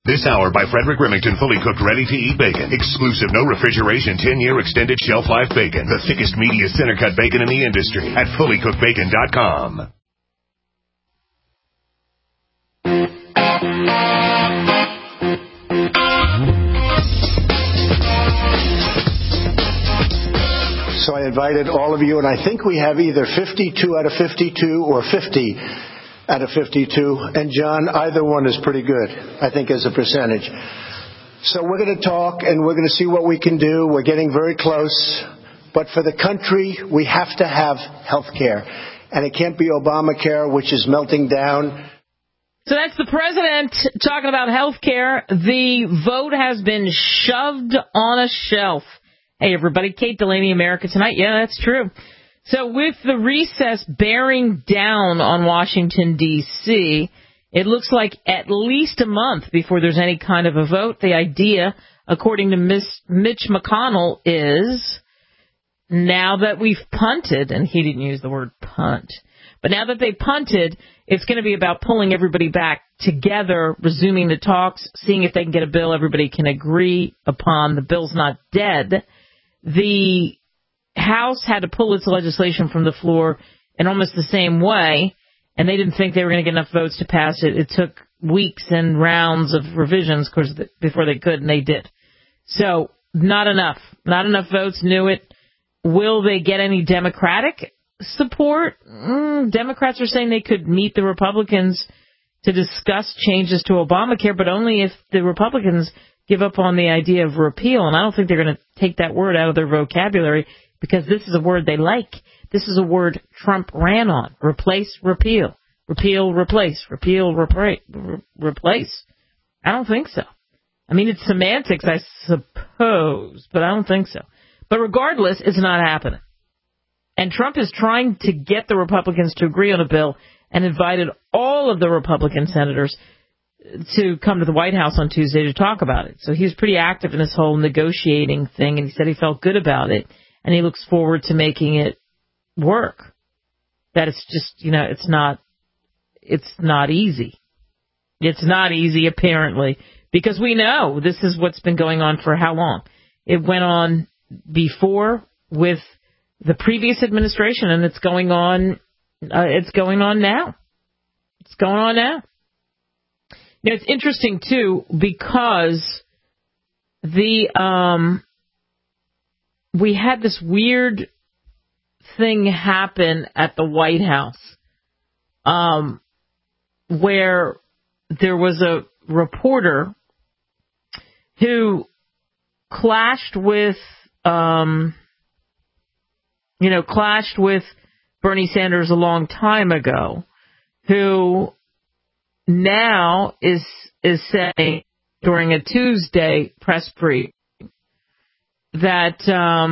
This hour by Frederick Remington, fully cooked, ready-to-eat bacon. Exclusive, no refrigeration, 10-year extended shelf life bacon. The thickest, meatiest center-cut bacon in the industry at fullycookedbacon.com. So I invited all of you, and I think we have either 52 out of 52 or 50 out of 52. And John, either one is pretty good, I think, as a percentage. So we're going to talk, and we're going to see what we can do. We're getting very close. But for the country, we have to have health care. And it can't be Obamacare, which is melting down. So that's the president talking about health care. The vote has been shoved on a shelf. Hey, everybody, Kate Delaney, America Tonight. Yeah, that's true. So with the recess bearing down on Washington, D.C., it looks like at least a month before there's any kind of a vote. The idea, according to Mitch McConnell, is now that we've punted, and he didn't use the word punt, but now that they punted, it's going to be about pulling everybody back together, resuming the talks, seeing if they can get a bill everybody can agree upon. The bill's not dead. The House had to pull its legislation from the floor in almost the same way, and they didn't think they were going to get enough votes to pass it. It took weeks and rounds of revisions, of course, before they could, and they did. So not enough. Not enough votes, knew it. Will they get any Democratic support? Democrats are saying they could meet the Republicans to discuss changes to Obamacare, but only if the Republicans give up on the idea of repeal. And I don't think they're going to take that word out of their vocabulary, because this is a word they like. This is a word Trump ran on. Replace, repeal. Repeal, replace. Repeal, replace. I don't think so. I mean, it's semantics, I suppose, but I don't think so. But regardless, it's not happening. And Trump is trying to get the Republicans to agree on a bill and invited all of the Republican senators to come to the White House on Tuesday to talk about it. So he was pretty active in this whole negotiating thing, and he said he felt good about it, and he looks forward to making it work. That it's just, it's not easy. It's not easy, apparently, because we know this is what's been going on for how long. It went on before with the previous administration, and it's going on now. It's going on now. It's interesting, too, because we had this weird thing happen at the White House where there was a reporter who clashed with Bernie Sanders a long time ago, who now is saying during a Tuesday press brief that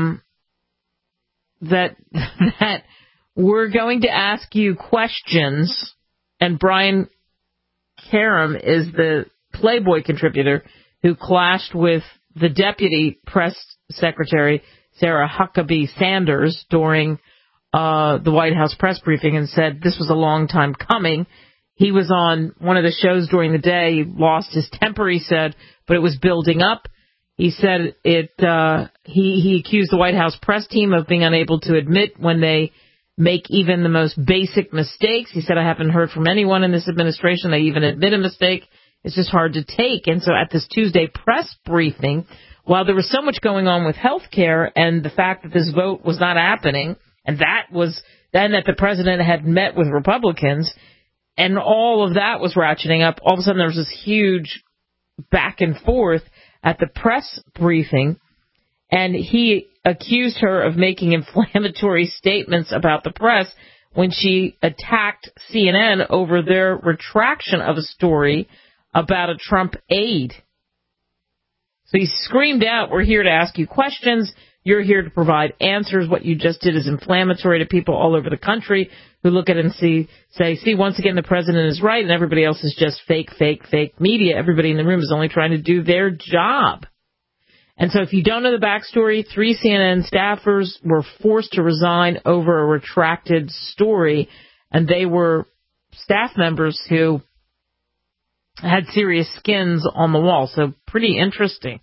we're going to ask you questions, and Brian Karem is the Playboy contributor who clashed with the deputy press secretary, Sarah Huckabee Sanders, during the White House press briefing, and said this was a long time coming. He was on one of the shows during the day. He lost his temper, he said, but it was building up. He said he accused the White House press team of being unable to admit when they make even the most basic mistakes. He said, I haven't heard from anyone in this administration they even admit a mistake. It's just hard to take. And so at this Tuesday press briefing, while there was so much going on with health care and the fact that this vote was not happening, and that the president had met with Republicans, and all of that was ratcheting up, all of a sudden there was this huge back and forth at the press briefing, and he accused her of making inflammatory statements about the press when she attacked CNN over their retraction of a story about a Trump aide. So he screamed out, we're here to ask you questions. You're here to provide answers. What you just did is inflammatory to people all over the country who look at it and say, once again, the president is right and everybody else is just fake media. Everybody in the room is only trying to do their job. And so if you don't know the backstory, 3 CNN staffers were forced to resign over a retracted story, and they were staff members who had serious skins on the wall. So pretty interesting.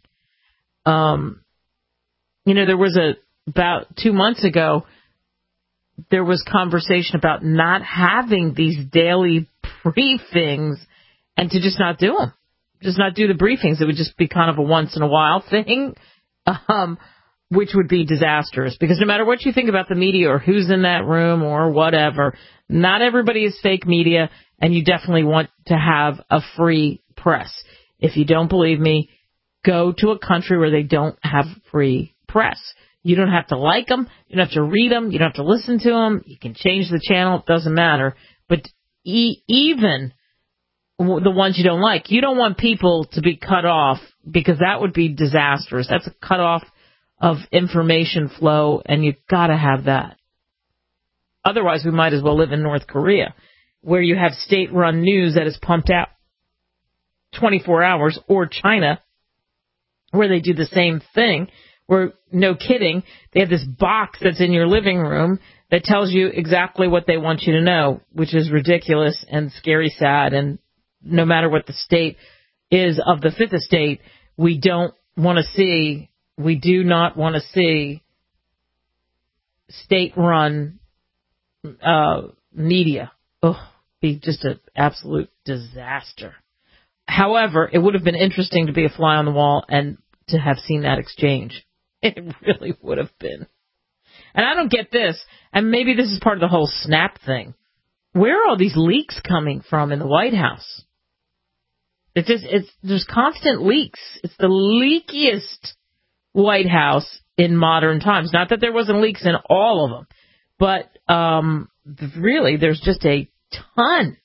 There was about 2 months ago, there was conversation about not having these daily briefings and to just not do them. Just not do the briefings. It would just be kind of a once in a while thing, which would be disastrous. Because no matter what you think about the media or who's in that room or whatever, not everybody is fake media, and you definitely want to have a free press. If you don't believe me, go to a country where they don't have free press. You don't have to like them. You don't have to read them. You don't have to listen to them. You can change the channel. It doesn't matter. But even the ones you don't like, you don't want people to be cut off, because that would be disastrous. That's a cut off of information flow, and you've got to have that. Otherwise, we might as well live in North Korea, where you have state-run news that is pumped out 24 hours, or China, where they do the same thing, where, no kidding, they have this box that's in your living room that tells you exactly what they want you to know, which is ridiculous and scary, sad, and no matter what the state is of the fifth estate, we do not want to see state-run media. Be just an absolute disaster. However, it would have been interesting to be a fly on the wall and to have seen that exchange. It really would have been. And I don't get this, and maybe this is part of the whole snap thing. Where are all these leaks coming from in the White House? There's constant leaks. It's the leakiest White House in modern times. Not that there wasn't leaks in all of them, but really, there's just a ton.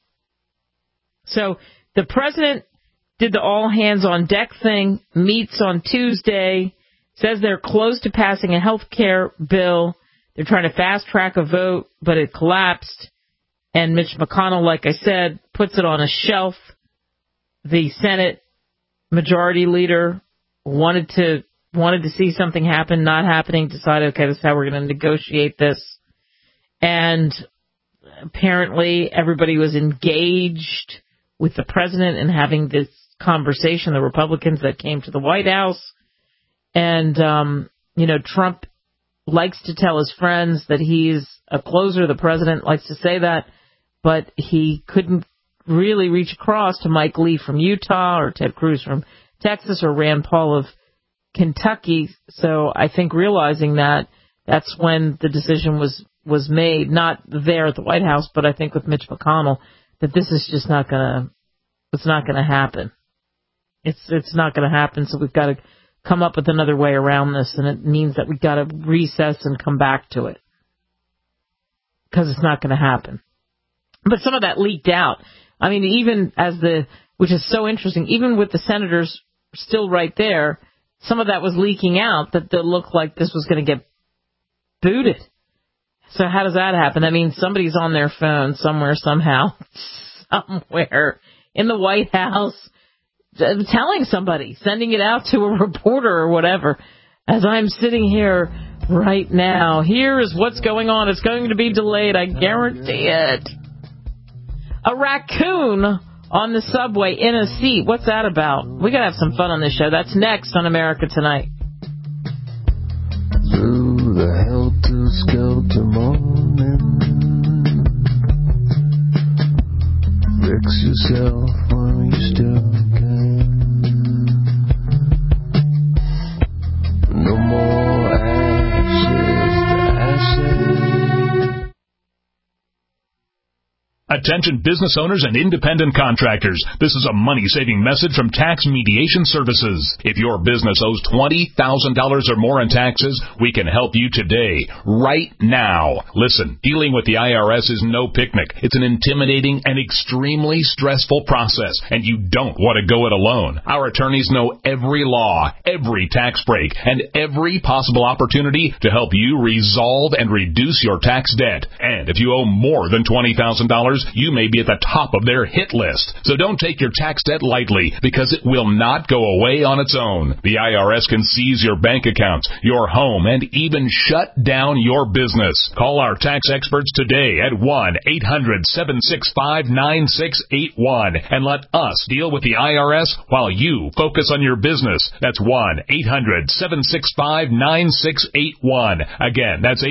So the president did the all-hands-on-deck thing, meets on Tuesday, says they're close to passing a health care bill. They're trying to fast-track a vote, but it collapsed. And Mitch McConnell, like I said, puts it on a shelf. The Senate majority leader wanted to see something happen, not happening, decided, okay, this is how we're going to negotiate this. And apparently everybody was engaged with the president in having this conversation, the Republicans that came to the White House. And, Trump likes to tell his friends that he's a closer. The president likes to say that, but he couldn't really reach across to Mike Lee from Utah or Ted Cruz from Texas or Rand Paul of Kentucky. So I think realizing that, that's when the decision was made, not there at the White House, but I think with Mitch McConnell, that this is just not going to happen. It's not going to happen. So we've got to come up with another way around this. And it means that we've got to recess and come back to it, because it's not going to happen. But some of that leaked out. I mean, even which is so interesting, even with the senators still right there, some of that was leaking out that it looked like this was going to get booted. So how does that happen? I mean, somebody's on their phone somewhere, somehow, somewhere in the White House, telling somebody, sending it out to a reporter or whatever. As I'm sitting here right now, here is what's going on. It's going to be delayed, I guarantee it. A raccoon on the subway in a seat. What's that about? We got to have some fun on this show. That's next on America Tonight. Through the helter-skelter morning, fix yourself while you still can. No more ashes to ashes. Attention business owners and independent contractors. This is a money-saving message from Tax Mediation Services. If your business owes $20,000 or more in taxes, we can help you today, right now. Listen, dealing with the IRS is no picnic. It's an intimidating and extremely stressful process, and you don't want to go it alone. Our attorneys know every law, every tax break, and every possible opportunity to help you resolve and reduce your tax debt. And if you owe more than $20,000, you may be at the top of their hit list. So don't take your tax debt lightly, because it will not go away on its own. The IRS can seize your bank accounts, your home, and even shut down your business. Call our tax experts today at 1-800-765-9681 and let us deal with the IRS while you focus on your business. That's 1-800-765-9681. Again, that's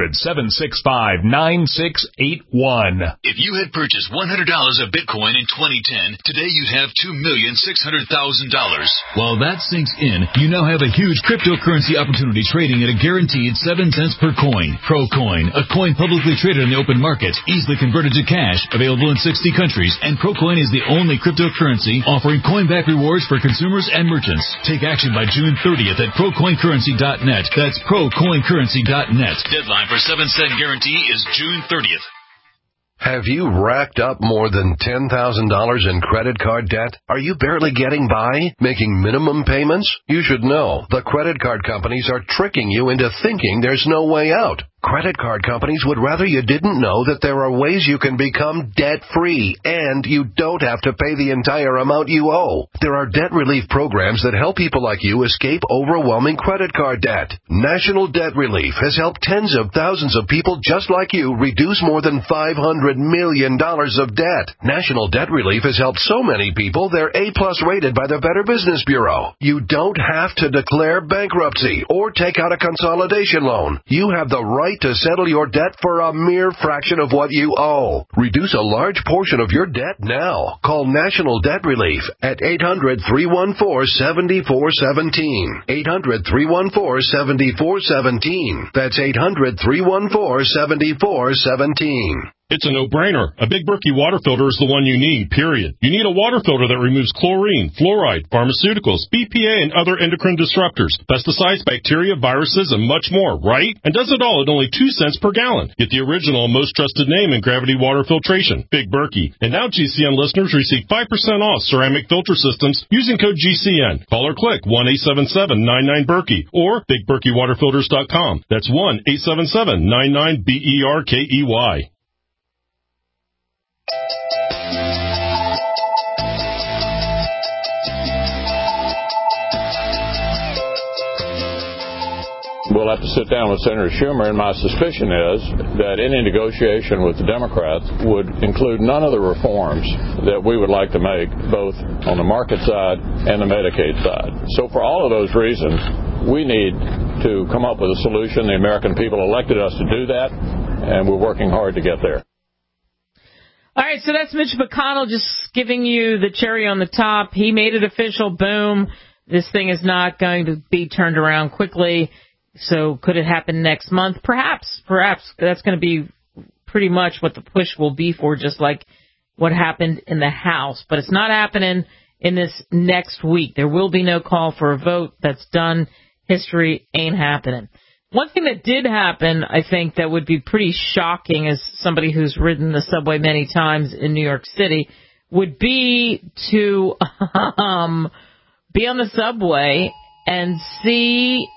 800-765-9681. If you had purchased $100 of Bitcoin in 2010, today you'd have $2,600,000. While that sinks in, you now have a huge cryptocurrency opportunity trading at a guaranteed 7 cents per coin. ProCoin, a coin publicly traded in the open market, easily converted to cash, available in 60 countries, and ProCoin is the only cryptocurrency offering coin-back rewards for consumers and merchants. Take action by June 30th at ProCoinCurrency.net. That's ProCoinCurrency.net. Deadline for 7-cent guarantee is June 30th. Have you racked up more than $10,000 in credit card debt? Are you barely getting by, making minimum payments? You should know the credit card companies are tricking you into thinking there's no way out. Credit card companies would rather you didn't know that there are ways you can become debt-free, and you don't have to pay the entire amount you owe. There are debt relief programs that help people like you escape overwhelming credit card debt. National Debt Relief has helped tens of thousands of people just like you reduce more than $500 million of debt. National Debt Relief has helped so many people they're A-plus rated by the Better Business Bureau. You don't have to declare bankruptcy or take out a consolidation loan. You have the right to settle your debt for a mere fraction of what you owe. Reduce a large portion of your debt now. Call National Debt Relief at 800-314-7417. 800-314-7417. That's 800-314-7417. It's a no-brainer. A Big Berkey water filter is the one you need, period. You need a water filter that removes chlorine, fluoride, pharmaceuticals, BPA, and other endocrine disruptors, pesticides, bacteria, viruses, and much more, right? And does it all at only 2 cents per gallon. Get the original and most trusted name in gravity water filtration, Big Berkey. And now GCN listeners receive 5% off ceramic filter systems using code GCN. Call or click 1-877-99-BERKEY or BigBerkeyWaterFilters.com. That's 1-877-99-BERKEY. We'll have to sit down with Senator Schumer, and my suspicion is that any negotiation with the Democrats would include none of the reforms that we would like to make, both on the market side and the Medicaid side. So for all of those reasons, we need to come up with a solution. The American people elected us to do that, and we're working hard to get there. All right, so that's Mitch McConnell just giving you the cherry on the top. He made it official. Boom. This thing is not going to be turned around quickly. So could it happen next month? Perhaps. That's going to be pretty much what the push will be for, just like what happened in the House. But it's not happening in this next week. There will be no call for a vote. That's done. History ain't happening. One thing that did happen, I think, that would be pretty shocking as somebody who's ridden the subway many times in New York City would be to be on the subway and see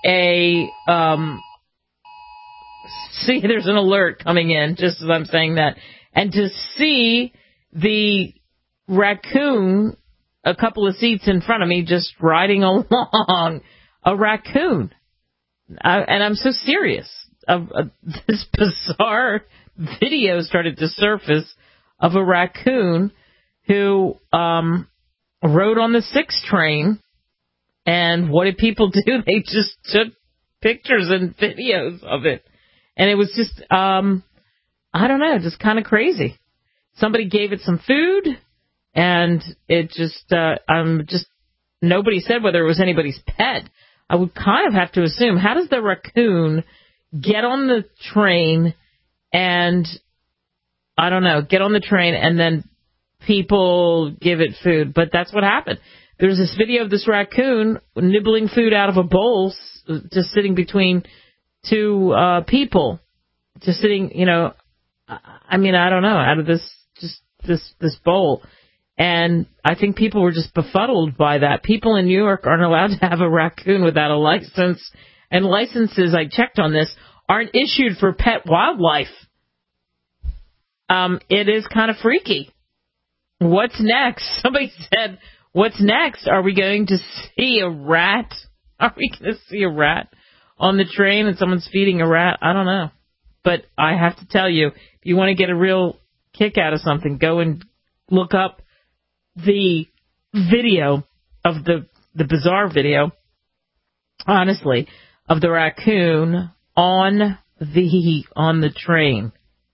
there's an alert coming in just as I'm saying that, and to see the raccoon a couple of seats in front of me just riding along, a raccoon. And I'm so serious. This bizarre video started to surface of a raccoon who rode on the 6 train. And what did people do? They just took pictures and videos of it. And it was just, I don't know, just kind of crazy. Somebody gave it some food, and it just, nobody said whether it was anybody's pet. I would kind of have to assume, how does the raccoon get on the train and, I don't know, get on the train and then people give it food? But that's what happened. There's this video of this raccoon nibbling food out of a bowl, just sitting between two people, just sitting, I don't know, out of this bowl. And I think people were just befuddled by that. People in New York aren't allowed to have a raccoon without a license. And licenses, I checked on this, aren't issued for pet wildlife. it is kind of freaky. What's next? Somebody said, what's next? Are we going to see a rat? Are we going to see a rat on the train and someone's feeding a rat? I don't know. But I have to tell you, if you want to get a real kick out of something, go and look up the video of the bizarre video, honestly, of the raccoon on the train.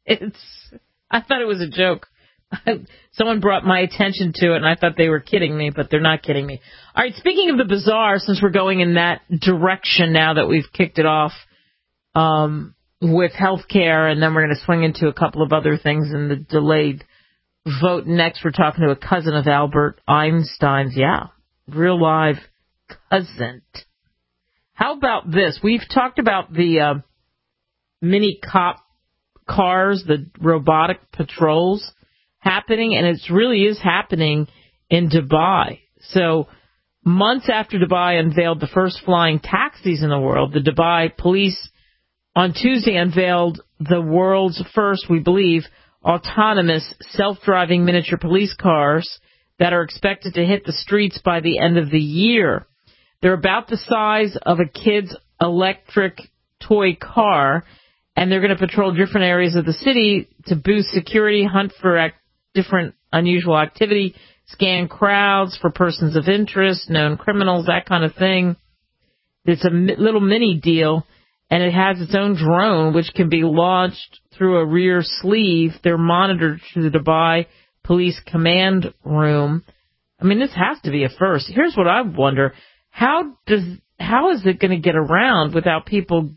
I thought it was a joke. Someone brought my attention to it, and I thought they were kidding me, but they're not kidding me. All right, speaking of the bizarre, since we're going in that direction now that we've kicked it off with healthcare, and then we're going to swing into a couple of other things in the delayed vote. Next, we're talking to a cousin of Albert Einstein's. Yeah, real live cousin. How about this? We've talked about the mini cop cars, the robotic patrols happening, and it really is happening in Dubai. So months after Dubai unveiled the first flying taxis in the world, the Dubai police on Tuesday unveiled the world's first, we believe, autonomous self-driving miniature police cars that are expected to hit the streets by the end of the year. They're about the size of a kid's electric toy car, and they're going to patrol different areas of the city to boost security, hunt for different unusual activity, scan crowds for persons of interest, known criminals, that kind of thing. It's a little mini deal, and it has its own drone, which can be launched through a rear sleeve. They're monitored through the Dubai Police Command Room. I mean, this has to be a first. Here's what I wonder. How is it going to get around without people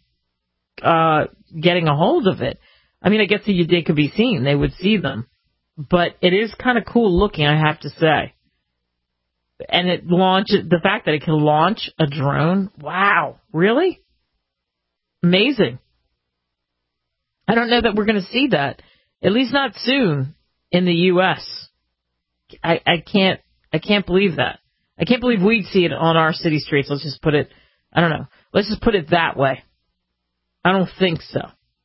getting a hold of it? I mean, I guess they could be seen. They would see them. But it is kind of cool looking, I have to say. And the fact that it can launch a drone, wow, really? Amazing. I don't know that we're going to see that, at least not soon in the U.S. I can't believe that. I can't believe we'd see it on our city streets. Let's just put it that way. I don't think so.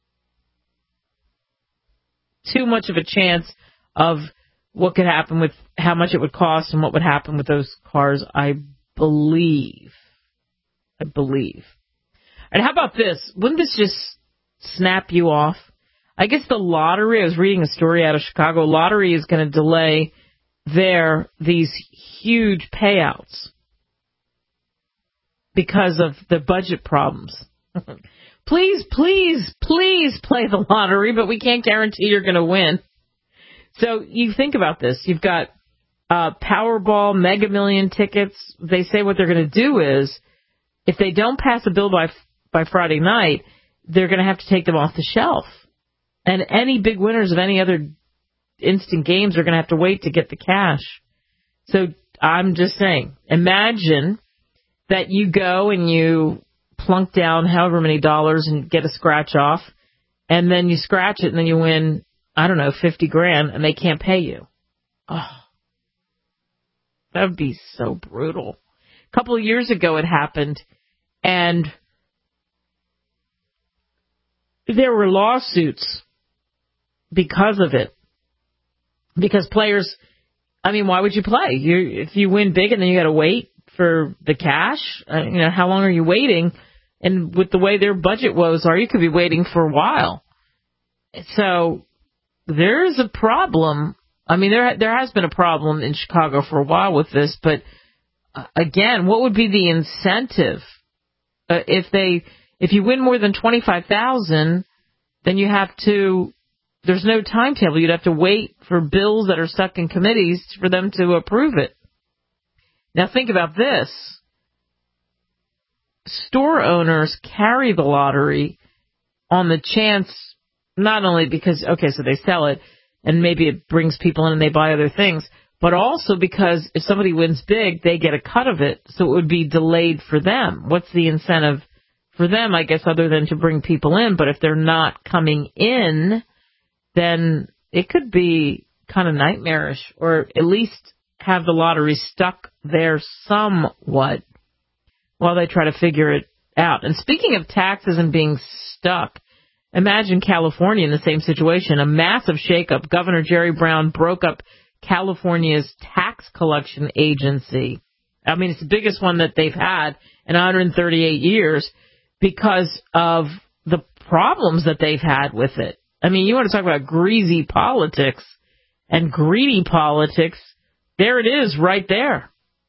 Too much of a chance of what could happen with how much it would cost and what would happen with those cars, I believe. And how about this? Wouldn't this just snap you off? I guess the lottery, I was reading a story out of Chicago, lottery is going to delay these huge payouts because of the budget problems. Please play the lottery, but we can't guarantee you're going to win. So you think about this. You've got Powerball, Mega Million tickets. They say what they're going to do is, if they don't pass a bill by Friday night, they're going to have to take them off the shelf. And any big winners of any other instant games are going to have to wait to get the cash. So I'm just saying, imagine that you go and you plunk down however many dollars and get a scratch off, and then you scratch it and then you win, I don't know, $50,000, and they can't pay you. Oh, that would be so brutal. A couple of years ago it happened, and there were lawsuits because of it. Because players, I mean, why would you play? If you win big and then you got to wait for the cash, how long are you waiting? And with the way their budget woes are, you could be waiting for a while. So there's a problem. I mean, there has been a problem in Chicago for a while with this, but again, what would be the incentive? If you win more than $25,000, then you have to. There's no timetable. You'd have to wait for bills that are stuck in committees for them to approve it. Now think about this. Store owners carry the lottery on the chance, not only because, so they sell it and maybe it brings people in and they buy other things, but also because if somebody wins big, they get a cut of it, so it would be delayed for them. What's the incentive for them, I guess, other than to bring people in? But if they're not coming in, then it could be kind of nightmarish, or at least have the lottery stuck there somewhat while they try to figure it out. And speaking of taxes and being stuck, Imagine California in the same situation. A massive shakeup. Governor Jerry Brown broke up California's tax collection agency. I mean, it's the biggest one that they've had in 138 years because of the problems that they've had with it. I mean, you want to talk about greasy politics and greedy politics. There it is right there.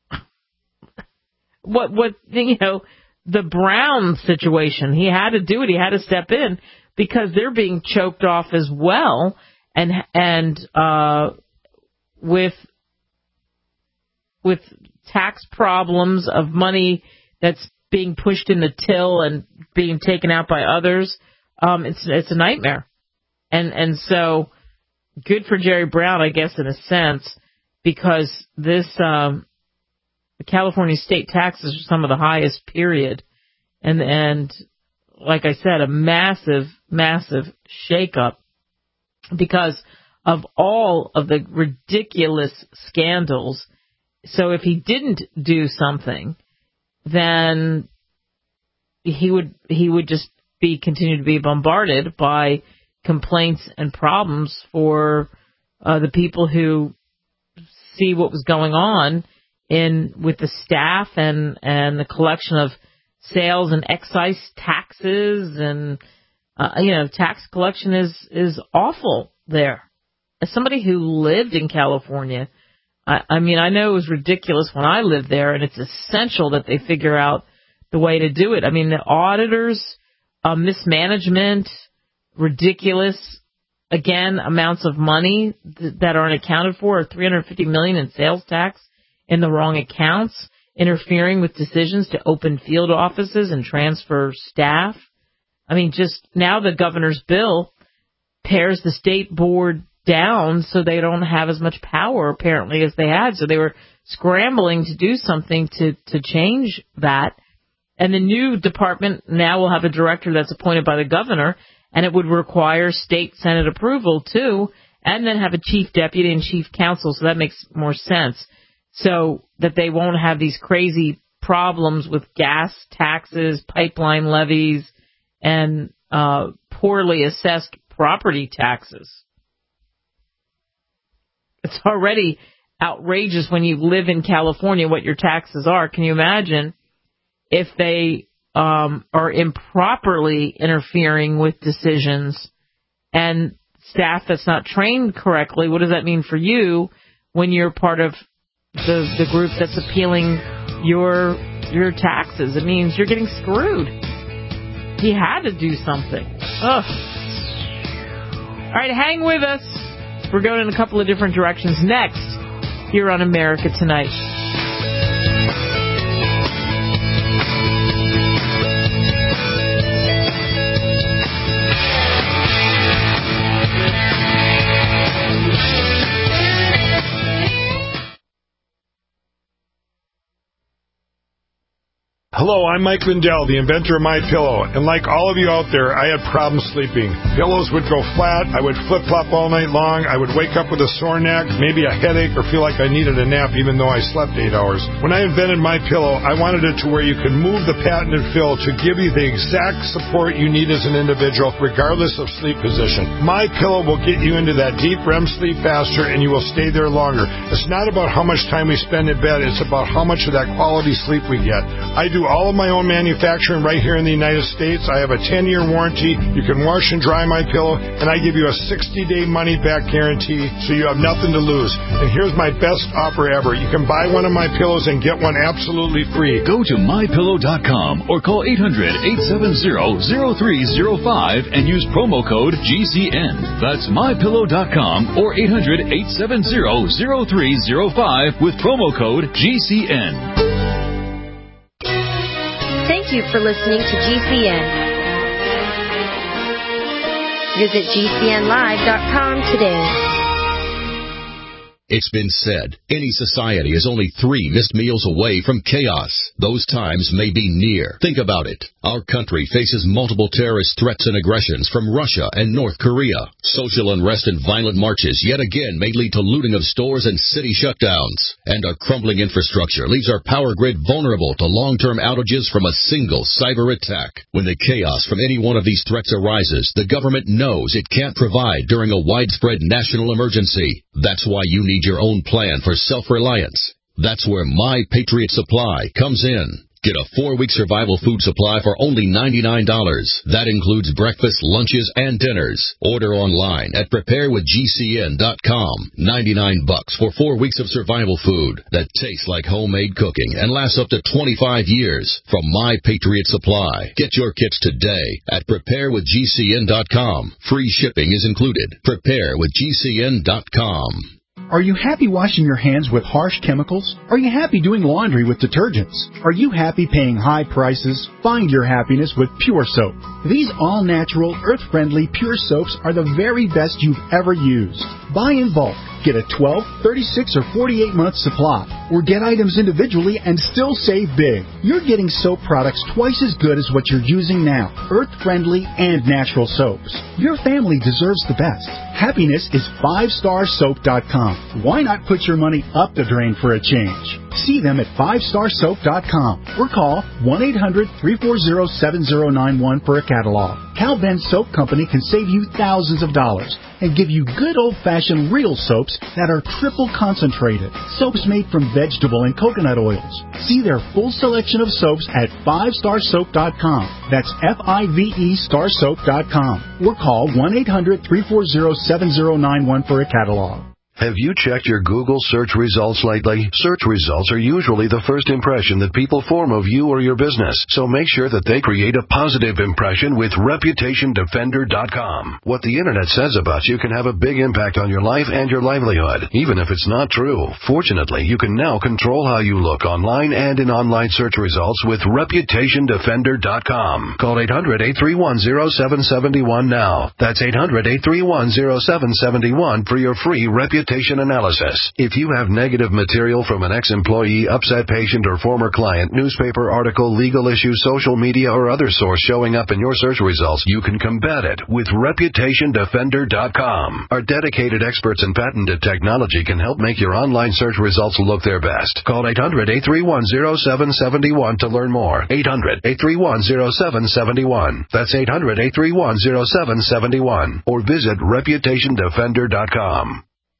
The Brown situation, he had to do it. He had to step in because they're being choked off as well. And with tax problems of money that's being pushed in the till and being taken out by others, it's a nightmare. And so good for Jerry Brown, I guess, in a sense, because this California state taxes are some of the highest, period. And like I said, a massive, massive shakeup because of all of the ridiculous scandals. So if he didn't do something, then he would just continue to be bombarded by complaints and problems for the people who see what was going on with the staff and the collection of sales and excise taxes and tax collection is awful there. As somebody who lived in California, I mean, I know it was ridiculous when I lived there, and it's essential that they figure out the way to do it. I mean, the auditors, mismanagement, ridiculous, again, amounts of money that aren't accounted for, $350 million in sales tax in the wrong accounts, interfering with decisions to open field offices and transfer staff. I mean, just now the governor's bill pares the state board down so they don't have as much power, apparently, as they had. So they were scrambling to do something to change that. And the new department now will have a director that's appointed by the governor, and it would require state Senate approval, too, and then have a chief deputy and chief counsel. So that makes more sense. So that they won't have these crazy problems with gas taxes, pipeline levies, and poorly assessed property taxes. It's already outrageous when you live in California what your taxes are. Can you imagine if they are improperly interfering with decisions and staff that's not trained correctly? What does that mean for you when you're part of the group that's appealing your taxes? It means you're getting screwed. He had to do something. Ugh. All right, hang with us. We're going in a couple of different directions next here on America Tonight. Hello, I'm Mike Lindell, the inventor of MyPillow, and like all of you out there, I had problems sleeping. Pillows would go flat, I would flip-flop all night long, I would wake up with a sore neck, maybe a headache, or feel like I needed a nap even though I slept 8 hours. When I invented MyPillow, I wanted it to where you could move the patented fill to give you the exact support you need as an individual, regardless of sleep position. MyPillow will get you into that deep REM sleep faster, and you will stay there longer. It's not about how much time we spend in bed, it's about how much of that quality sleep we get. I do all of my own manufacturing right here in the United States. I have a 10-year warranty. You can wash and dry my pillow, and I give you a 60-day money-back guarantee, so you have nothing to lose. And here's my best offer ever. You can buy one of my pillows and get one absolutely free. Go to MyPillow.com or call 800-870-0305 and use promo code GCN. That's MyPillow.com or 800-870-0305 with promo code GCN. Thank you for listening to GCN. Visit GCNlive.com today. It's been said, any society is only 3 missed meals away from chaos. Those times may be near. Think about it. Our country faces multiple terrorist threats and aggressions from Russia and North Korea. Social unrest and violent marches yet again may lead to looting of stores and city shutdowns. And our crumbling infrastructure leaves our power grid vulnerable to long-term outages from a single cyber attack. When the chaos from any one of these threats arises, the government knows it can't provide during a widespread national emergency. That's why you need your own plan for self-reliance. That's where My Patriot Supply comes in. Get a 4-week survival food supply for only $99. That includes breakfast, lunches, and dinners. Order online at preparewithgcn.com. $99 for 4 weeks of survival food that tastes like homemade cooking and lasts up to 25 years from My Patriot Supply. Get your kits today at preparewithgcn.com. Free shipping is included. Preparewithgcn.com. Are you happy washing your hands with harsh chemicals? Are you happy doing laundry with detergents? Are you happy paying high prices? Find your happiness with Pure Soap. These all-natural, earth-friendly Pure Soaps are the very best you've ever used. Buy in bulk. Get a 12, 36, or 48-month supply. Or get items individually and still save big. You're getting soap products twice as good as what you're using now. Earth-friendly and natural soaps. Your family deserves the best. Happiness is 5starsoap.com. Why not put your money up the drain for a change? See them at 5starsoap.com or call 1-800-340-7091 for a catalog. Cal Ben Soap Company can save you thousands of dollars and give you good old-fashioned real soaps that are triple concentrated. Soaps made from vegetable and coconut oils. See their full selection of soaps at 5starsoap.com. That's F-I-V-E starsoap.com. Or call 1-800-340-7091 for a catalog. Have you checked your Google search results lately? Search results are usually the first impression that people form of you or your business, so make sure that they create a positive impression with ReputationDefender.com. What the Internet says about you can have a big impact on your life and your livelihood, even if it's not true. Fortunately, you can now control how you look online and in online search results with ReputationDefender.com. Call 800-831-0771 now. That's 800-831-0771 for your free reputation analysis. If you have negative material from an ex-employee, upset patient, or former client, newspaper article, legal issue, social media, or other source showing up in your search results, you can combat it with ReputationDefender.com. Our dedicated experts in patented technology can help make your online search results look their best. Call 800-831-0771 to learn more. 800-831-0771. That's 800-831-0771. Or visit ReputationDefender.com.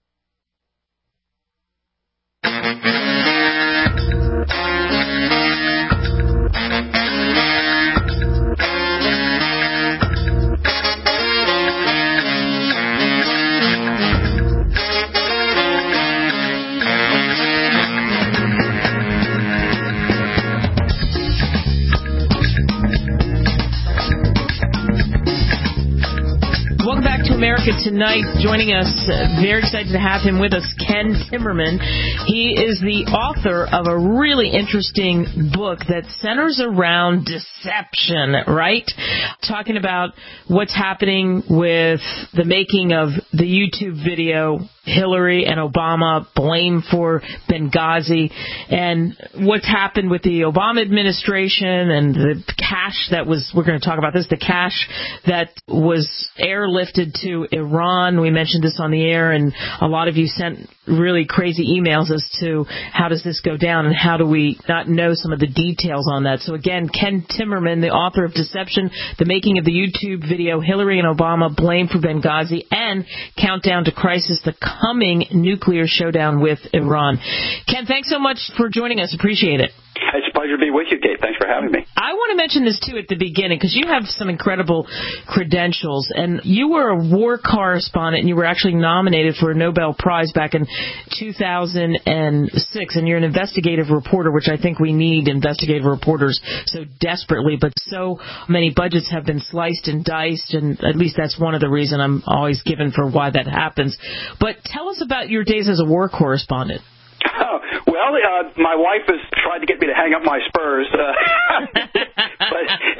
America Tonight. Joining us, very excited to have him with us, Ken Timmerman. He is the author of a really interesting book that centers around deception, right? Talking about what's happening with the making of the YouTube video, Hillary and Obama blame for Benghazi, and what's happened with the Obama administration and the cash that was, we're going to talk about this, the cash that was airlifted to Iran. We mentioned this on the air, and a lot of you sent really crazy emails as to how does this go down and how do we not know some of the details on that. So again, Ken Timmerman, the author of Deception, the making of the YouTube video, Hillary and Obama blame for Benghazi, and Countdown to Crisis, the coming nuclear showdown with Iran. Ken, thanks so much for joining us. Appreciate it. It's a pleasure to be with you, Kate. Thanks for having me. I want to mention this, too, at the beginning, because you have some incredible credentials. And you were a war correspondent, and you were actually nominated for a Nobel Prize back in 2006. And you're an investigative reporter, which I think we need investigative reporters so desperately. But so many budgets have been sliced and diced, and at least that's one of the reasons I'm always given for why that happens. But tell us about your days as a war correspondent. Oh, well, my wife has tried to get me to hang up my spurs, and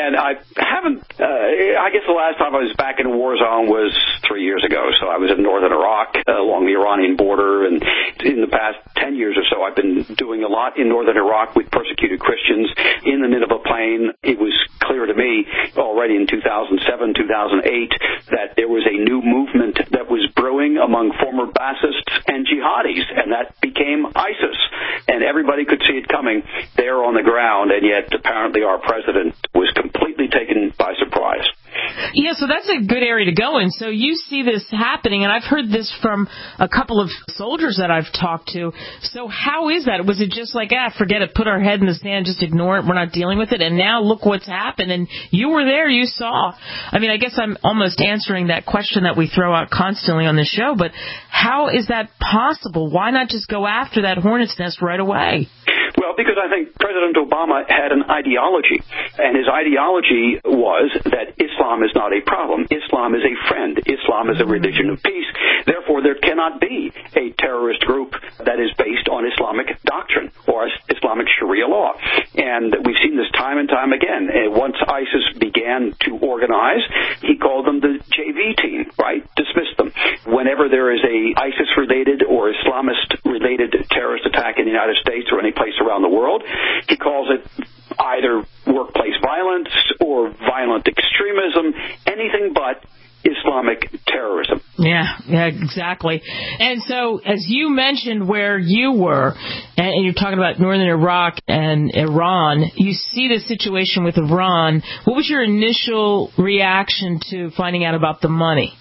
And I haven't, I guess the last time I was back in a war zone was 3 years ago. So I was in northern Iraq along the Iranian border. And in the past 10 years or so, I've been doing a lot in northern Iraq with persecuted Christians in the Nineveh Plain. It was clear to me already in 2007, 2008, that there was a new movement that was brewing among former Baathists and jihadis, and that became ISIS. And everybody could see it coming there on the ground, and yet apparently our president was completely taken by surprise. Yeah, so that's a good area to go in. So you see this happening, and I've heard this from a couple of soldiers that I've talked to. So how is that? Was it just like, forget it, put our head in the sand, just ignore it, we're not dealing with it, and now look what's happened, and you were there, you saw. I mean, I guess I'm almost answering that question that we throw out constantly on the show, but how is that possible? Why not just go after that hornet's nest right away? Well, because I think President Obama had an ideology, and his ideology was that Islam is not a problem. Islam is a friend. Islam is a religion of peace. Therefore, there cannot be a terrorist group that is based on Islamic doctrine or Islamic Sharia law. And we've seen this time and time again. Once ISIS began to organize, he called them the JV team, right? Dismissed them. Whenever there is a ISIS-related or Islamist-related terrorist attack in the United States or any place around the world, he calls it either workplace violence or violent extremism, anything but Islamic terrorism. Yeah, exactly. And so, as you mentioned where you were, and you're talking about northern Iraq and Iran, you see the situation with Iran. What was your initial reaction to finding out about the money?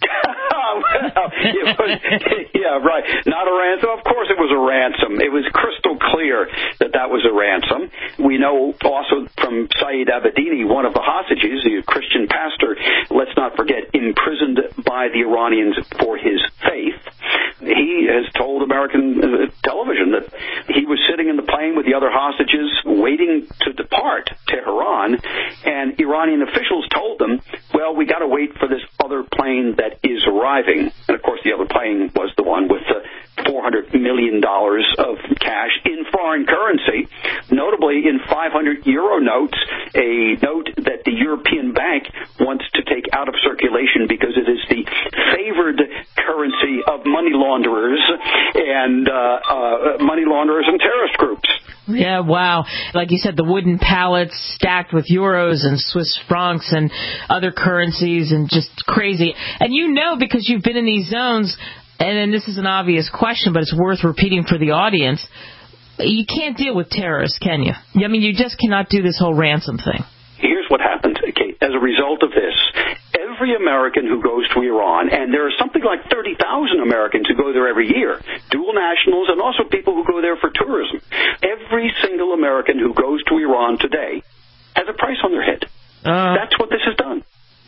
Yeah, right. Not a ransom. Of course it was a ransom. It was crystal clear that was a ransom. We know also from Saeed Abedini, one of the hostages, the Christian pastor, let's not forget, imprisoned by the Iranians for his faith. He has told American television that he was sitting in the plane with the other hostages waiting to depart Tehran, and Iranian officials told them, well, we got to wait for this other plane that is arriving. And, of course, the other plane was the one with the $400 million of cash in foreign currency, notably in 500 euro notes, a note that the European Bank wants to take out of circulation because it is the favored currency of money launderers and terrorist groups. Yeah, wow. Like you said, the wooden pallets stacked with euros and Swiss francs and other currencies and just crazy. And you know, because you've been in these zones, and then this is an obvious question, but it's worth repeating for the audience, you can't deal with terrorists, can you? I mean, you just cannot do this whole ransom thing. Here's what happened, Kate. As a result of this, every American who goes to Iran, and there are something like 30,000 Americans who go there every year, dual nationals and also people who go there for tourism. Every single American who goes to Iran today has a price on their head. That's what this has done.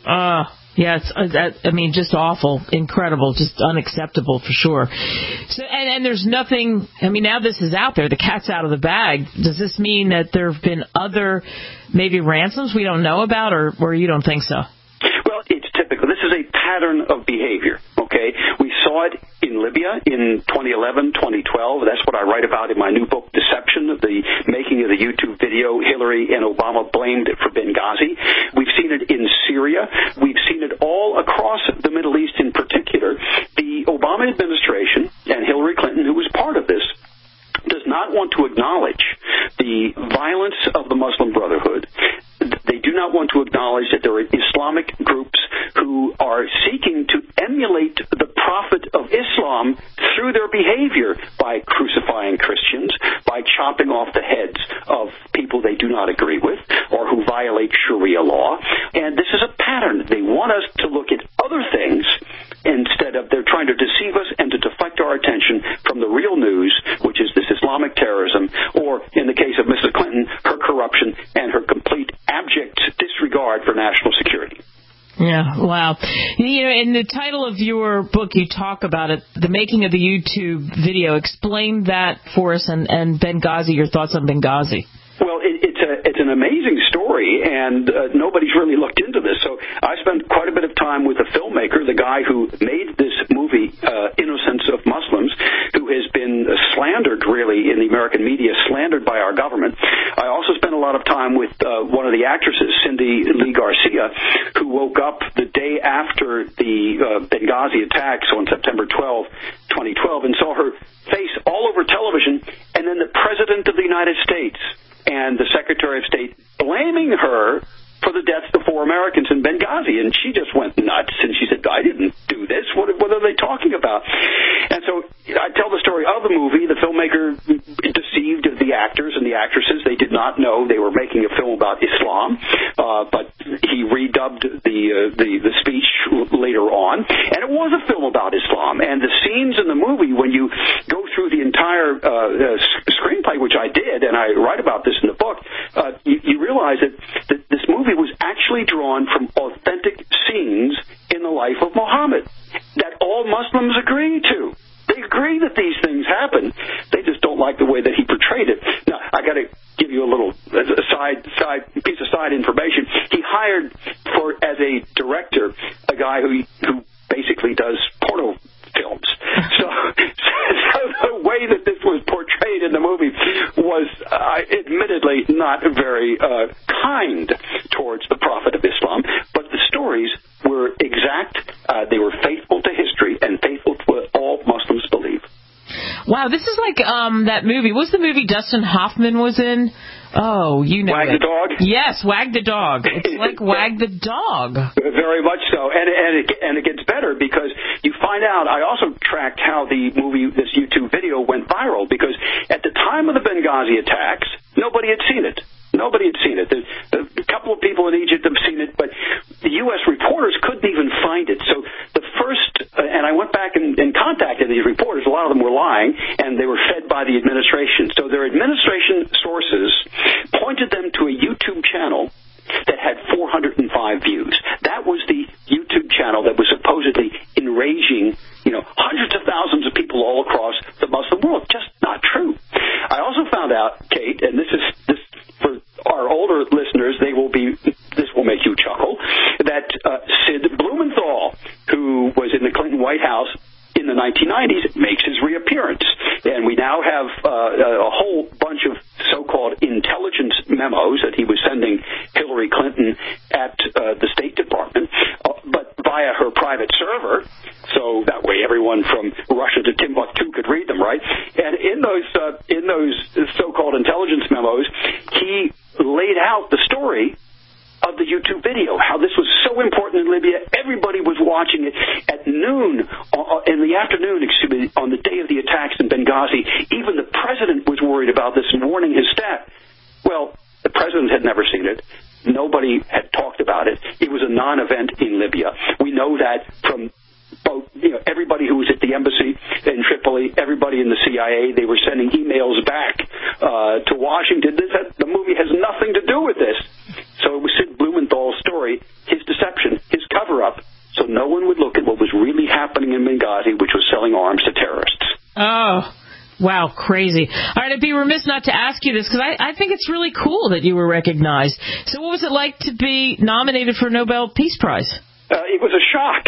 Yeah, it's, just awful, incredible, just unacceptable for sure. So, and there's nothing, now this is out there, the cat's out of the bag. Does this mean that there have been other, maybe ransoms we don't know about, or you don't think so? Well, it's typical. This is a pattern of behavior, okay? We saw it in Libya in 2011, 2012. That's what I write about in my new book, Deception, the making of the YouTube video Hillary and Obama blamed for Benghazi. We've seen it in Syria. We've seen it all across the Middle East in particular. The Obama administration and Hillary Clinton, who was part of this, does not want to acknowledge the violence of the Muslim Brotherhood. They do not want to acknowledge that there are Islamic groups who are seeking to emulate the Prophet of Islam through their behavior by crucifying Christians, by chopping off the heads of people they do not agree with or who violate Sharia law. And this is a pattern. They want us to look at other things instead of they're trying to deceive us and to deflect our attention from the real news, which is this Islamic terrorism, or in the case of Mrs. Clinton, her corruption and her complete abject disregard for national security. Yeah, wow. In the title of your book, you talk about it, the making of the YouTube video. Explain that for us and Benghazi, your thoughts on Benghazi. Well, it's it's an amazing story, and nobody's really looked into this. So I spent quite a bit of time with the filmmaker, the guy who made this movie, Innocence of Muslims, who has been slandered, really, in the American media, slandered by our government. I also spent a lot of time with one of the actresses, Cindy Lee Garcia, who woke up the day after the Benghazi attacks on September 12, 2012, and saw her face all over television, and then the President of the United States and the Secretary of State blaming her for the deaths of 4 Americans in Benghazi. And she just went nuts, and she said, I didn't do this. What are they talking about? And so I tell the story of the movie. The filmmaker deceived the actors and the actresses. They did not know they were making a film about Islam, but he redubbed the speech later on, and it was a film about Islam. And the scenes in the movie, when you go through the entire screenplay, which I did, and I write about this in the book, you realize that this movie was actually drawn from authentic scenes in the life of Muhammad that all Muslims agree to. They agree that these things happen. They just don't like the way that he portrayed it. Now, I got to give you a little piece of side information. He hired as a director a guy who basically does porno films. So the way that this was portrayed in the movie was admittedly not very kind towards the Prophet of Islam, but the stories were exact. They were faithful to history and faithful to what all Muslims believe. Wow, this is like that movie. What's the movie Dustin Hoffman was in? Oh, you know Wag it. the Dog? Yes, Wag the Dog. It's like Wag the Dog. Very much so. And it gets better because you find out, I also tracked how the movie, this YouTube video, went viral because at the time of the Benghazi attacks, nobody had seen it. Nobody had seen it. A couple of people in Egypt have seen it, but the U.S. reporters couldn't even find it. So the first, and I went back and contacted these reporters. A lot of them were lying, and they were fed by the administration. So their administration sources pointed them to a YouTube channel that had 405 views. That was the YouTube channel that was supposedly enraging, hundreds of thousands of people all across the Muslim world. Just not true. I also found out, Kate, and this for our older listeners, this will make you chuckle, that Sid Blumenthal, who was in the Clinton White House in the 1990s, makes his reappearance. And we now have a whole bunch of so-called intelligence memos that he was sending Hillary Clinton at the State Department, but via her private server, so that way everyone from Russia to Timbuktu could read them, right? And in those so-called intelligence memos, he laid out the story of the YouTube video, how this was so important in Libya. Everybody was watching it at noon, in the afternoon, on the day of the attacks in Benghazi. Even the president was worried about this and warning his staff. Well, the president had never seen it. Nobody had talked about it. It was a non-event in Libya. We know that from both, everybody who was at the embassy in Tripoli, everybody in the CIA, they were sending emails back to Washington. The movie has nothing to do with this. So it was Sid Blumenthal's story, his deception, his cover-up, so no one would look at what was really happening in Benghazi, which was selling arms to terrorists. Oh, wow, crazy. All right, I'd be remiss not to ask you this, because I think it's really cool that you were recognized. So what was it like to be nominated for a Nobel Peace Prize? It was a shock.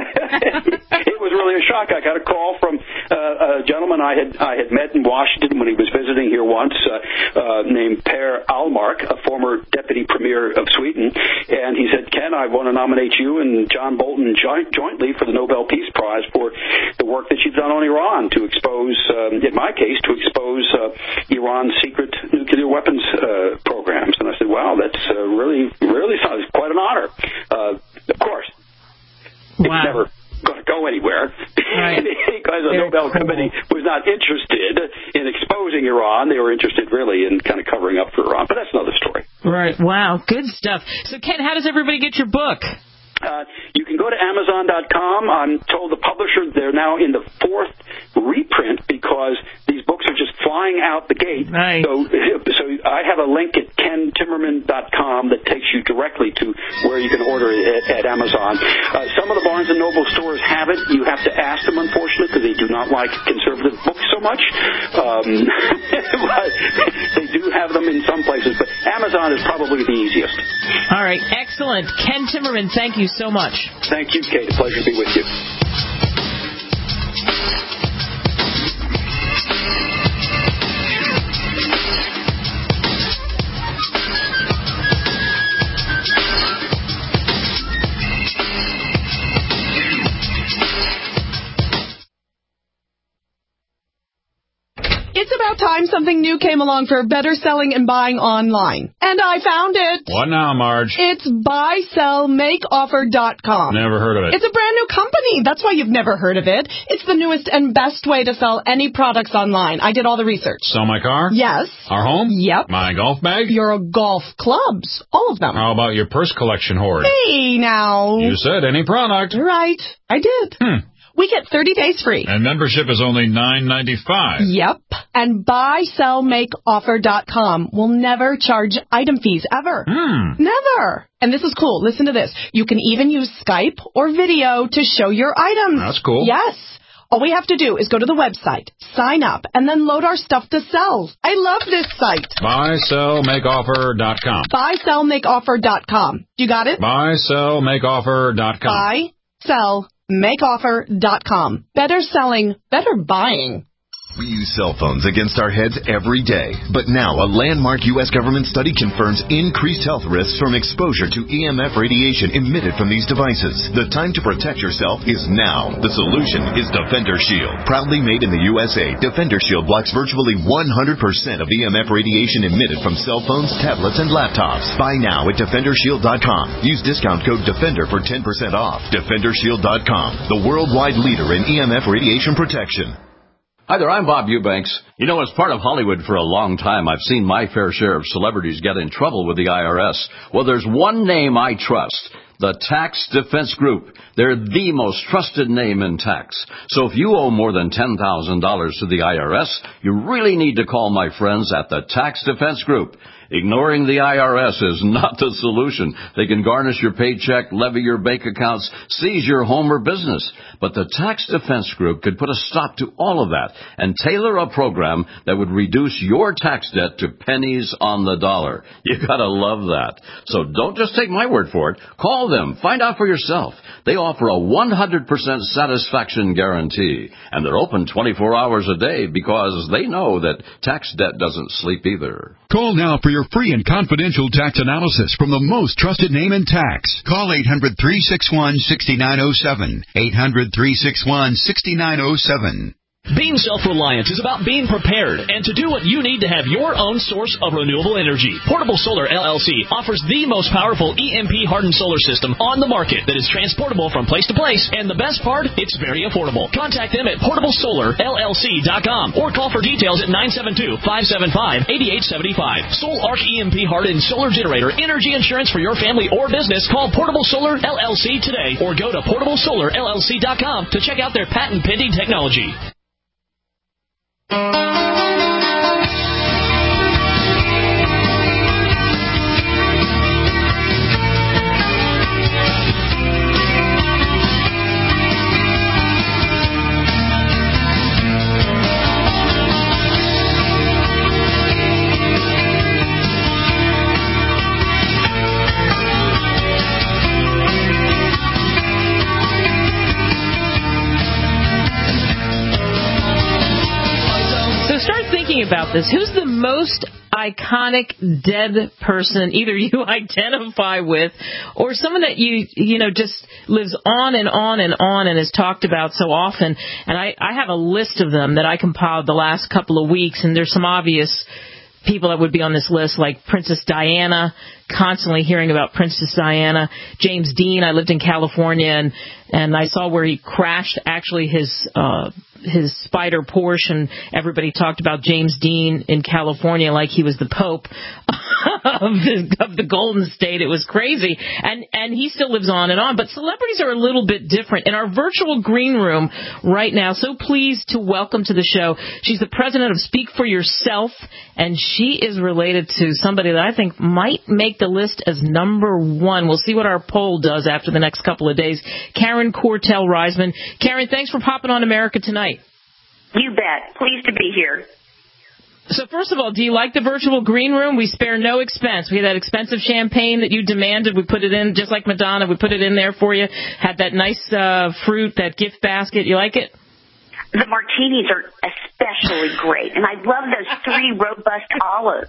It was really a shock. I got a call from a gentleman I had met in Washington when he was visiting here once, named Per Ahlmark, a former deputy premier of Sweden, and he said, Ken, I want to nominate you and John Bolton jointly for the Nobel Peace Prize for the work that you've done on Iran to expose, in my case, to expose Iran's secret nuclear weapons programs. And I said, wow, that's really sounds quite an honor. Of course, it's never going to go anywhere because the Nobel Committee was not interested in exposing Iran. They were interested really in kind of covering up for Iran. But that's another story. Right. Wow. Good stuff. So, Ken, how does everybody get your book? You can go to Amazon.com. I'm told the publisher, they're now in the 4th reprint because these books are are just flying out the gate. Nice. So I have a link at kentimmerman.com that takes you directly to where you can order it at Amazon. Some of the Barnes & Noble stores have it. You have to ask them, unfortunately, because they do not like conservative books so much. But they do have them in some places. But Amazon is probably the easiest. All right. Excellent. Ken Timmerman, thank you so much. Thank you, Kate. A pleasure to be with you. It's about time something new came along for better selling and buying online. And I found it. What now, Marge? It's buysellmakeoffer.com. Never heard of it. It's a brand new company. That's why you've never heard of it. It's the newest and best way to sell any products online. I did all the research. Sell my car? Yes. Our home? Yep. My golf bag? Your golf clubs. All of them. How about your purse collection hoard? Hey, now. You said any product. Right. I did. We get 30 days free. And membership is only $9.95. Yep. And buysellmakeoffer.com will never charge item fees, ever. Never. And this is cool. Listen to this. You can even use Skype or video to show your items. That's cool. Yes. All we have to do is go to the website, sign up, and then load our stuff to sell. I love this site. Buysellmakeoffer.com. Buysellmakeoffer.com. You got it? Buysellmakeoffer.com. Buysellmakeoffer.com. Better selling, better buying. We use cell phones against our heads every day. But now, a landmark U.S. government study confirms increased health risks from exposure to EMF radiation emitted from these devices. The time to protect yourself is now. The solution is Defender Shield. Proudly made in the USA, Defender Shield blocks virtually 100% of EMF radiation emitted from cell phones, tablets, and laptops. Buy now at DefenderShield.com. Use discount code DEFENDER for 10% off. DefenderShield.com, the worldwide leader in EMF radiation protection. Hi there, I'm Bob Eubanks. You know, as part of Hollywood for a long time, I've seen my fair share of celebrities get in trouble with the IRS. Well, there's one name I trust, the Tax Defense Group. They're the most trusted name in tax. So if you owe more than $10,000 to the IRS, you really need to call my friends at the Tax Defense Group. Ignoring the IRS is not the solution. They can garnish your paycheck, levy your bank accounts, seize your home or business. But the Tax Defense Group could put a stop to all of that and tailor a program that would reduce your tax debt to pennies on the dollar. You gotta love that. So don't just take my word for it. Call them. Find out for yourself. They offer a 100% satisfaction guarantee. And they're open 24 hours a day because they know that tax debt doesn't sleep either. Call now for your free and confidential tax analysis from the most trusted name in tax. Call 800-361-6907. 800-361-6907. Being self-reliant is about being prepared and to do what you need to have your own source of renewable energy. Portable Solar LLC offers the most powerful EMP-hardened solar system on the market that is transportable from place to place, and the best part, it's very affordable. Contact them at portablesolarllc.com or call for details at 972-575-8875. Sol Arc EMP-hardened solar generator energy insurance for your family or business. Call Portable Solar LLC today or go to portablesolarllc.com to check out their patent-pending technology. About this, who's the most iconic dead person either you identify with or someone that you just lives on and on and on and is talked about so often? And I have a list of them that I compiled the last couple of weeks, and there's some obvious people that would be on this list, like Princess Diana, constantly hearing about Princess Diana. James Dean, I lived in California, and I saw where he crashed actually his Spider Porsche, and everybody talked about James Dean in California like he was the Pope. of the Golden State. It was crazy. And he still lives on and on. But celebrities are a little bit different. In our virtual green room right now, so pleased to welcome to the show, she's the president of Speak for Yourself, and she is related to somebody that I think might make the list as number one. We'll see what our poll does after the next couple of days. Karen Cortell-Reisman. Karen, thanks for popping on America Tonight. You bet. Pleased to be here. So first of all, do you like the virtual green room? We spare no expense. We had that expensive champagne that you demanded. We put it in, just like Madonna. We put it in there for you. Had that nice fruit, that gift basket. You like it? The martinis are especially great. And I love those 3 robust olives.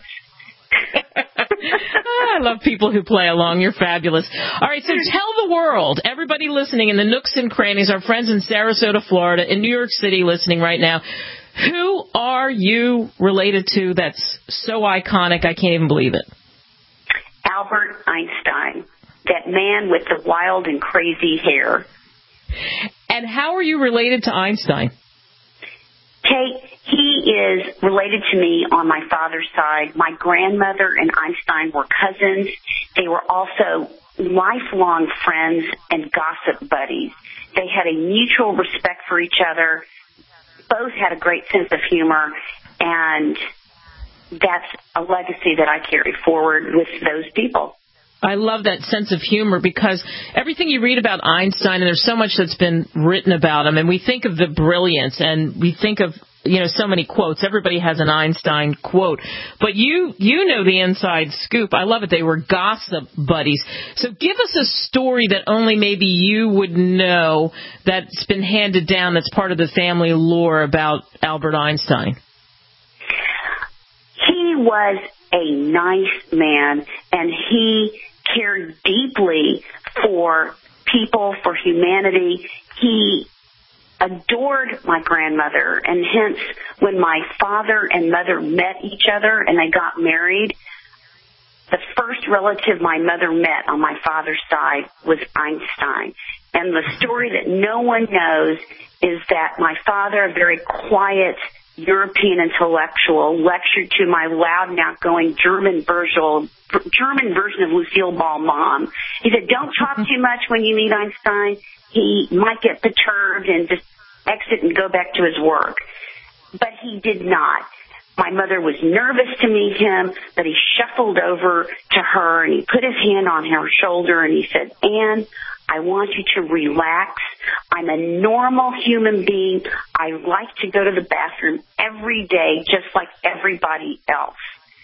I love people who play along. You're fabulous. All right, so tell the world, everybody listening in the nooks and crannies, our friends in Sarasota, Florida, in New York City listening right now, who are you related to that's so iconic I can't even believe it? Albert Einstein, that man with the wild and crazy hair. And how are you related to Einstein? Kate, he is related to me on my father's side. My grandmother and Einstein were cousins. They were also lifelong friends and gossip buddies. They had a mutual respect for each other. Both had a great sense of humor, and that's a legacy that I carry forward with those people. I love that sense of humor because everything you read about Einstein, and there's so much that's been written about him, and we think of the brilliance, and we think of, so many quotes. Everybody has an Einstein quote. But you know the inside scoop. I love it. They were gossip buddies. So give us a story that only maybe you would know that's been handed down, that's part of the family lore about Albert Einstein. He was a nice man, and he cared deeply for people, for humanity. He adored my grandmother, and hence when my father and mother met each other and they got married, the first relative my mother met on my father's side was Einstein. And the story that no one knows is that my father, a very quiet European intellectual, lectured to my loud and outgoing German version of Lucille Ball mom. He said, don't talk too much when you meet Einstein. He might get perturbed and just exit and go back to his work. But he did not. My mother was nervous to meet him, but he shuffled over to her and he put his hand on her shoulder and he said, Anne, I want you to relax. I'm a normal human being. I like to go to the bathroom every day just like everybody else.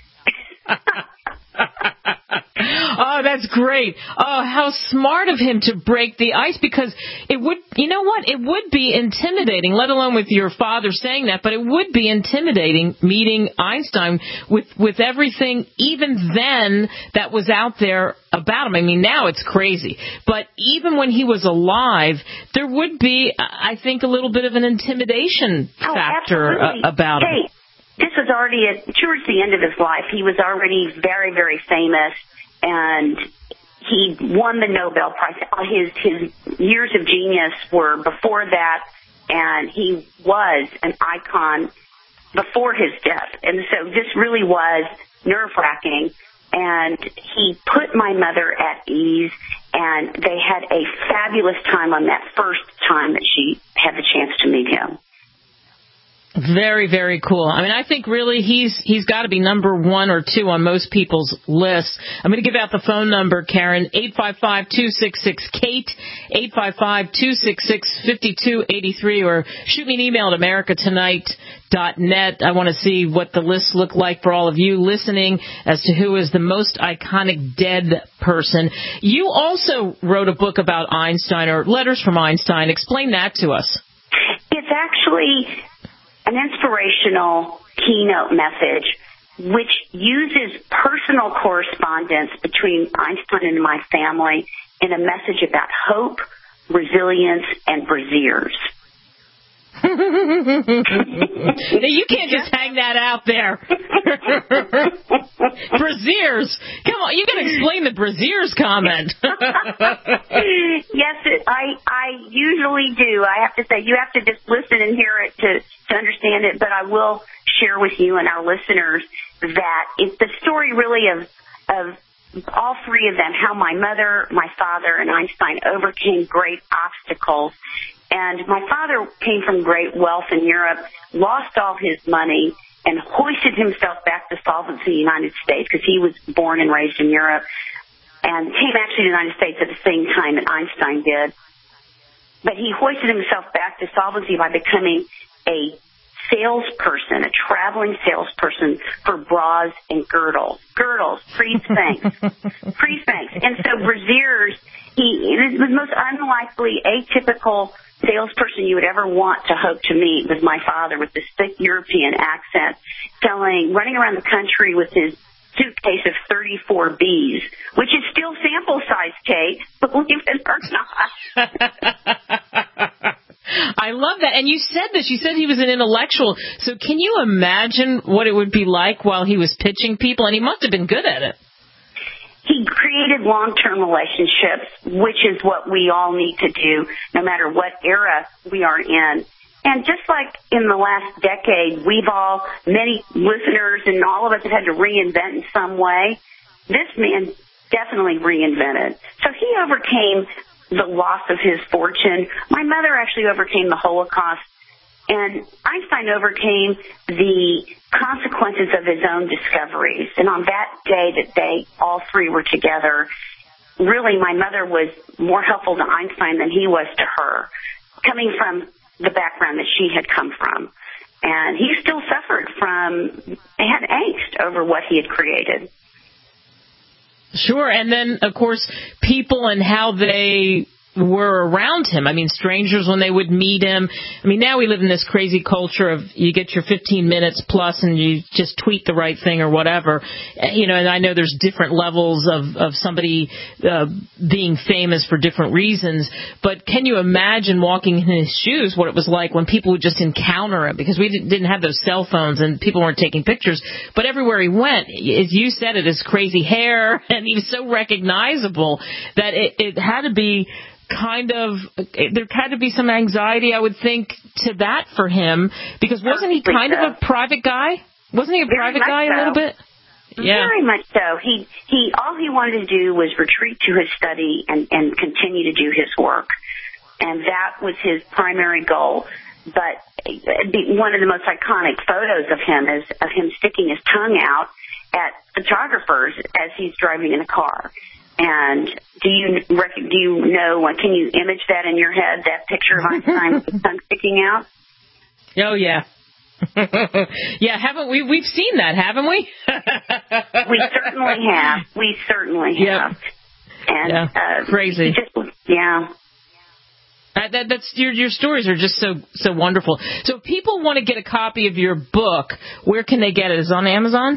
Oh, that's great. Oh, how smart of him to break the ice, because it would, it would be intimidating, let alone with your father saying that, but it would be intimidating meeting Einstein with everything even then that was out there about him. I mean, now it's crazy, but even when he was alive, there would be, I think, a little bit of an intimidation factor about him. This was already towards the end of his life. He was already very, very famous, and he won the Nobel Prize. His years of genius were before that, and he was an icon before his death. And so this really was nerve-wracking, and he put my mother at ease, and they had a fabulous time on that first time that she had the chance to meet him. Very, very cool. I mean, I think really he's got to be number 1 or 2 on most people's lists. I'm going to give out the phone number, Karen, 855-266-KATE, 855-266-5283, or shoot me an email at americatonight.net. I want to see what the lists look like for all of you listening as to who is the most iconic dead person. You also wrote a book about Einstein, or letters from Einstein. Explain that to us. It's actually an inspirational keynote message which uses personal correspondence between Einstein and my family in a message about hope, resilience, and braziers. You can't just hang that out there. Braziers. Come on, you can explain the braziers comment. Yes, I usually do. I have to say, you have to just listen and hear it to understand it, but I will share with you and our listeners that it's the story really of of all three of them, how my mother, my father, and Einstein overcame great obstacles. And my father came from great wealth in Europe, lost all his money, and hoisted himself back to solvency in the United States because he was born and raised in Europe and came actually to the United States at the same time that Einstein did. But he hoisted himself back to solvency by becoming a salesperson, a traveling salesperson for bras and girdles. Girdles, Freed Spanx. Freed Spanx. And so Brassiere's, he was the most unlikely, atypical salesperson you would ever want to hope to meet was my father with this thick European accent, running around the country with his suitcase of 34 Bs, which is still sample size, Kate, believe it or not. I love that. And you said this. You said he was an intellectual. So can you imagine what it would be like while he was pitching people? And he must have been good at it. He created long-term relationships, which is what we all need to do, no matter what era we are in. And just like in the last decade, many listeners and all of us have had to reinvent in some way. This man definitely reinvented. So he overcame the loss of his fortune. My mother actually overcame the Holocaust. And Einstein overcame the consequences of his own discoveries. And on that day that they all three were together, really my mother was more helpful to Einstein than he was to her, coming from the background that she had come from. And he still suffered he had angst over what he had created. Sure. And then, of course, people and how they were around him. I mean, strangers when they would meet him. I mean, now we live in this crazy culture of you get your 15 minutes plus and you just tweet the right thing or whatever. You know, and I know there's different levels of somebody being famous for different reasons. But can you imagine walking in his shoes, what it was like when people would just encounter him? Because we didn't have those cell phones and people weren't taking pictures. But everywhere he went, as you said, it his crazy hair, and he was so recognizable that it had to be there had to be some anxiety, I would think, to that for him, because wasn't he kind of a private guy? Wasn't he a private guy a little bit? Yeah. Very much so. He all he wanted to do was retreat to his study and continue to do his work. And that was his primary goal. But one of the most iconic photos of him is of him sticking his tongue out at photographers as he's driving in a car. And can you image that in your head, that picture of Einstein with his tongue sticking out? Oh, yeah. Yeah, haven't we? We've seen that, haven't we? We certainly have. And crazy. Yeah. That's your stories are just so wonderful. So if people want to get a copy of your book, where can they get it? Is it on Amazon?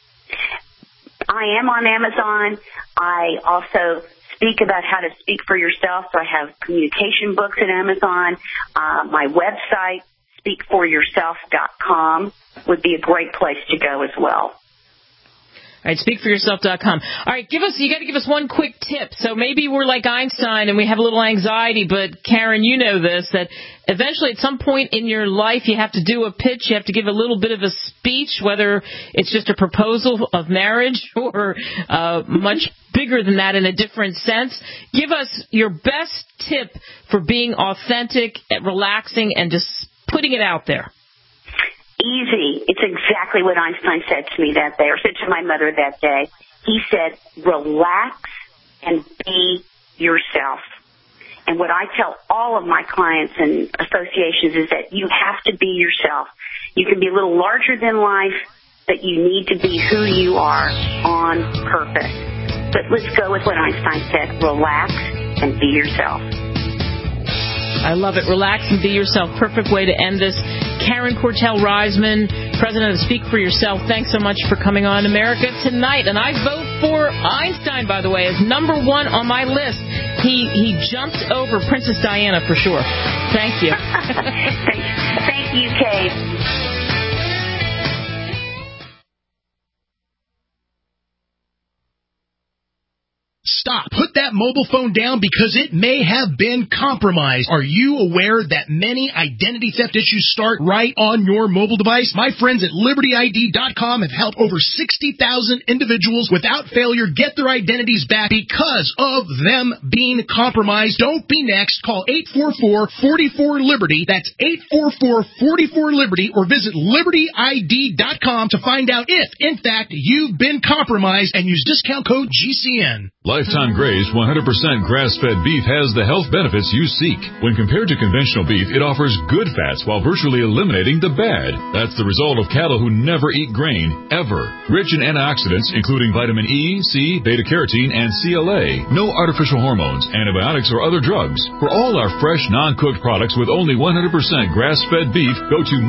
I am on Amazon. I also speak about how to speak for yourself. So I have communication books at Amazon. My website, speakforyourself.com, would be a great place to go as well. All right, speakforyourself.com. All right, you got to give us one quick tip. So maybe we're like Einstein and we have a little anxiety, but Karen, you know this, that eventually at some point in your life you have to do a pitch, you have to give a little bit of a speech, whether it's just a proposal of marriage or much bigger than that in a different sense. Give us your best tip for being authentic, relaxing, and just putting it out there. Easy. It's exactly what Einstein said to me that day, or said to my mother that day. He said, relax and be yourself. And what I tell all of my clients and associations is that you have to be yourself. You can be a little larger than life, but you need to be who you are on purpose. But let's go with what Einstein said, relax and be yourself. I love it. Relax and be yourself. Perfect way to end this. Karen Cortell Reisman, president of Speak for Yourself, thanks so much for coming on America Tonight. And I vote for Einstein, by the way, as number one on my list. He jumped over Princess Diana for sure. Thank you. Thank you, Kate. stop. Put that mobile phone down because it may have been compromised. Are you aware that many identity theft issues start right on your mobile device? My friends at LibertyID.com have helped over 60,000 individuals without failure get their identities back because of them being compromised. Don't be next. Call 844-44-LIBERTY. That's 844-44-LIBERTY, or visit LibertyID.com to find out if, in fact, you've been compromised, and use discount code GCN. Lifetime Graze 100% grass-fed beef has the health benefits you seek. When compared to conventional beef, it offers good fats while virtually eliminating the bad. That's the result of cattle who never eat grain, ever. Rich in antioxidants, including vitamin E, C, beta-carotene, and CLA. No artificial hormones, antibiotics, or other drugs. For all our fresh, non-cooked products with only 100% grass-fed beef, go to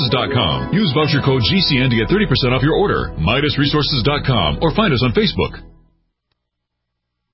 MidasResources.com. Use voucher code GCN to get 30% off your order. MidasResources.com, or find us on Facebook.